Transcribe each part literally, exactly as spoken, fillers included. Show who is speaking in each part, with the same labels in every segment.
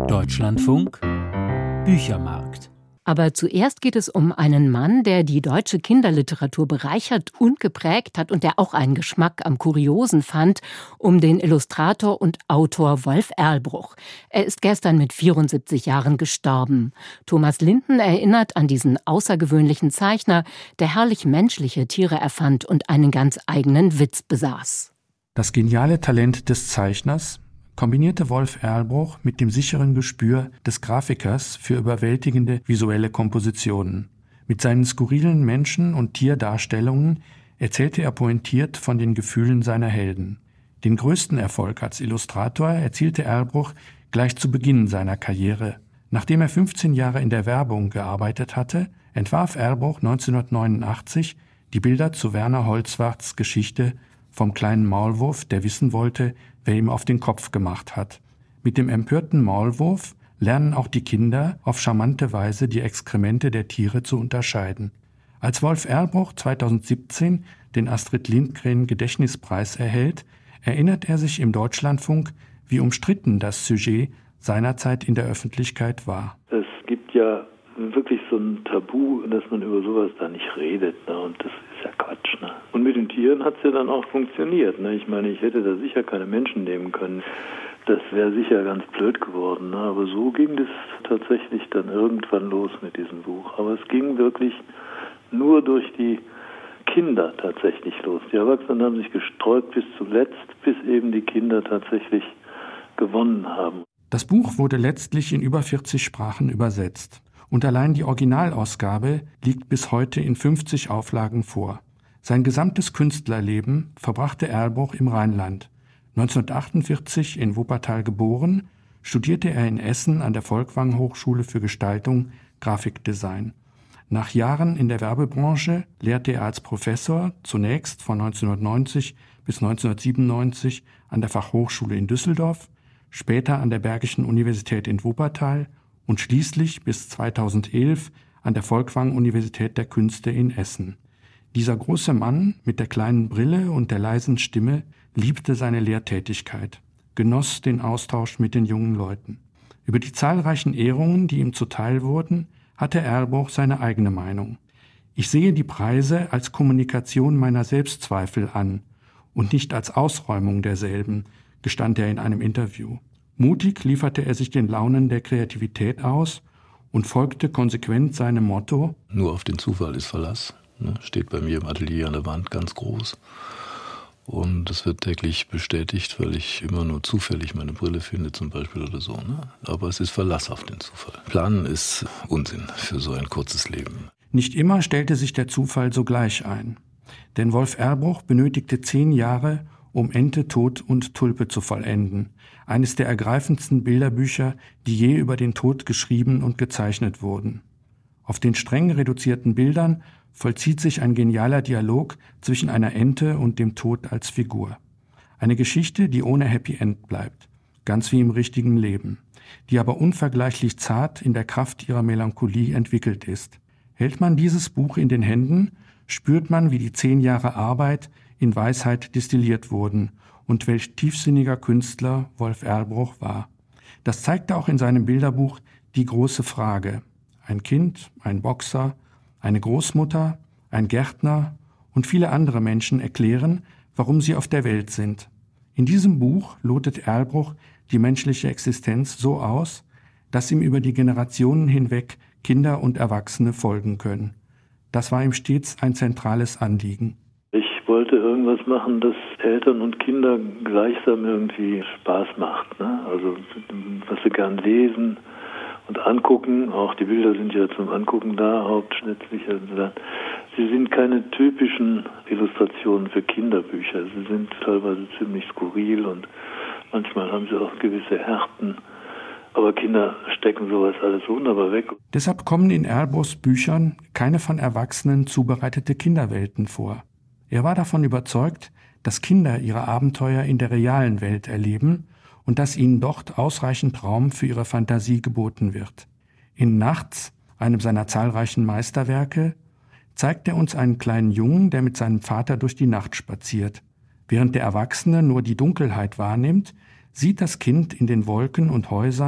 Speaker 1: Deutschlandfunk Büchermarkt.
Speaker 2: Aber zuerst geht es um einen Mann, der die deutsche Kinderliteratur bereichert und geprägt hat und der auch einen Geschmack am Kuriosen fand, um den Illustrator und Autor Wolf Erlbruch. Er ist gestern mit vierundsiebzig Jahren gestorben. Thomas Linden erinnert an diesen außergewöhnlichen Zeichner, der herrlich menschliche Tiere erfand und einen ganz eigenen Witz besaß.
Speaker 3: Das geniale Talent des Zeichners kombinierte Wolf Erlbruch mit dem sicheren Gespür des Grafikers für überwältigende visuelle Kompositionen. Mit seinen skurrilen Menschen- und Tierdarstellungen erzählte er pointiert von den Gefühlen seiner Helden. Den größten Erfolg als Illustrator erzielte Erlbruch gleich zu Beginn seiner Karriere. Nachdem er fünfzehn Jahre in der Werbung gearbeitet hatte, entwarf Erlbruch neunzehnhundertneunundachtzig die Bilder zu Werner Holzwarts Geschichte vom kleinen Maulwurf, der wissen wollte, wer ihm auf den Kopf gemacht hat. Mit dem empörten Maulwurf lernen auch die Kinder auf charmante Weise die Exkremente der Tiere zu unterscheiden. Als Wolf Erlbruch zweitausendsiebzehn den Astrid Lindgren Gedächtnispreis erhält, erinnert er sich im Deutschlandfunk, wie umstritten das Sujet seinerzeit in der Öffentlichkeit war.
Speaker 4: Es gibt ja wirklich so ein Tabu, dass man über sowas da nicht redet, ne? Und das ist ja Quatsch. Ne? Und mit den Tieren hat es ja dann auch funktioniert. Ne? Ich meine, ich hätte da sicher keine Menschen nehmen können. Das wäre sicher ganz blöd geworden. Ne? Aber so ging das tatsächlich dann irgendwann los mit diesem Buch. Aber es ging wirklich nur durch die Kinder tatsächlich los. Die Erwachsenen haben sich gesträubt bis zuletzt, bis eben die Kinder tatsächlich gewonnen haben.
Speaker 3: Das Buch wurde letztlich in über vierzig Sprachen übersetzt. Und allein die Originalausgabe liegt bis heute in fünfzig Auflagen vor. Sein gesamtes Künstlerleben verbrachte Erlbruch im Rheinland. neunzehnhundertachtundvierzig in Wuppertal geboren, studierte er in Essen an der Folkwang Hochschule für Gestaltung, Grafikdesign. Nach Jahren in der Werbebranche lehrte er als Professor zunächst von neunzehnhundertneunzig bis neunzehnhundertsiebenundneunzig an der Fachhochschule in Düsseldorf, später an der Bergischen Universität in Wuppertal und schließlich bis zweitausendelf an der Folkwang Universität der Künste in Essen. Dieser große Mann mit der kleinen Brille und der leisen Stimme liebte seine Lehrtätigkeit, genoss den Austausch mit den jungen Leuten. Über die zahlreichen Ehrungen, die ihm zuteil wurden, hatte Erlbruch seine eigene Meinung. Ich sehe die Preise als Kommunikation meiner Selbstzweifel an und nicht als Ausräumung derselben, gestand er in einem Interview. Mutig lieferte er sich den Launen der Kreativität aus und folgte konsequent seinem Motto:
Speaker 5: Nur auf den Zufall ist Verlass. Ne? Steht bei mir im Atelier an der Wand ganz groß. Und das wird täglich bestätigt, weil ich immer nur zufällig meine Brille finde zum Beispiel oder so. Ne? Aber es ist Verlass auf den Zufall. Planen ist Unsinn für so ein kurzes Leben.
Speaker 3: Nicht immer stellte sich der Zufall sogleich ein. Denn Wolf Erlbruch benötigte zehn Jahre, um Ente, Tod und Tulpe zu vollenden. Eines der ergreifendsten Bilderbücher, die je über den Tod geschrieben und gezeichnet wurden. Auf den streng reduzierten Bildern vollzieht sich ein genialer Dialog zwischen einer Ente und dem Tod als Figur. Eine Geschichte, die ohne Happy End bleibt, ganz wie im richtigen Leben, die aber unvergleichlich zart in der Kraft ihrer Melancholie entwickelt ist. Hält man dieses Buch in den Händen, spürt man, wie die zehn Jahre Arbeit in Weisheit destilliert wurden und welch tiefsinniger Künstler Wolf Erlbruch war. Das zeigte auch in seinem Bilderbuch Die große Frage. Ein Kind, ein Boxer, eine Großmutter, ein Gärtner und viele andere Menschen erklären, warum sie auf der Welt sind. In diesem Buch lotet Erlbruch die menschliche Existenz so aus, dass ihm über die Generationen hinweg Kinder und Erwachsene folgen können. Das war ihm stets ein zentrales Anliegen.
Speaker 4: Ich wollte irgendwas machen, das Eltern und Kinder gleichsam irgendwie Spaß macht. Ne? Also was sie gern lesen und angucken. Auch die Bilder sind ja zum Angucken da, hauptsächlich. Also sie sind keine typischen Illustrationen für Kinderbücher. Sie sind teilweise ziemlich skurril und manchmal haben sie auch gewisse Härten. Aber Kinder stecken sowas alles wunderbar weg.
Speaker 3: Deshalb kommen in Erlbruchs Büchern keine von Erwachsenen zubereitete Kinderwelten vor. Er war davon überzeugt, dass Kinder ihre Abenteuer in der realen Welt erleben und dass ihnen dort ausreichend Raum für ihre Fantasie geboten wird. In Nachts, einem seiner zahlreichen Meisterwerke, zeigt er uns einen kleinen Jungen, der mit seinem Vater durch die Nacht spaziert. Während der Erwachsene nur die Dunkelheit wahrnimmt, sieht das Kind in den Wolken und Häusern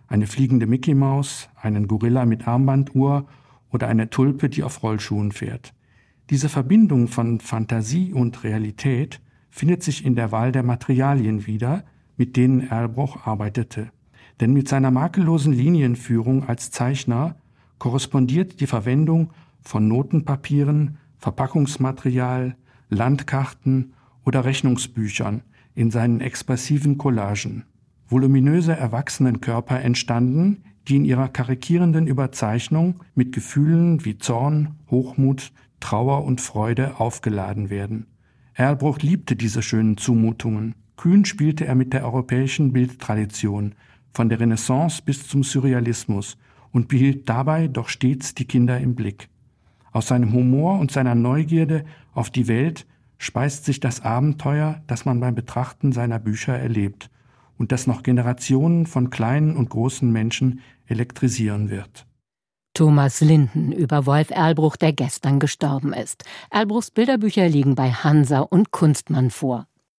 Speaker 3: eine fliegende Mickey-Maus, einen Gorilla mit Armbanduhr oder eine Tulpe, die auf Rollschuhen fährt. Diese Verbindung von Fantasie und Realität findet sich in der Wahl der Materialien wieder, mit denen Erlbruch arbeitete. Denn mit seiner makellosen Linienführung als Zeichner korrespondiert die Verwendung von Notenpapieren, Verpackungsmaterial, Landkarten oder Rechnungsbüchern in seinen expressiven Collagen. Voluminöse Erwachsenenkörper entstanden, die in ihrer karikierenden Überzeichnung mit Gefühlen wie Zorn, Hochmut, Trauer und Freude aufgeladen werden. Erlbruch liebte diese schönen Zumutungen. Kühn spielte er mit der europäischen Bildtradition, von der Renaissance bis zum Surrealismus, und behielt dabei doch stets die Kinder im Blick. Aus seinem Humor und seiner Neugierde auf die Welt speist sich das Abenteuer, das man beim Betrachten seiner Bücher erlebt und das noch Generationen von kleinen und großen Menschen elektrisieren wird.
Speaker 2: Thomas Linden über Wolf Erlbruch, der gestern gestorben ist. Erlbruchs Bilderbücher liegen bei Hansa und Kunstmann vor.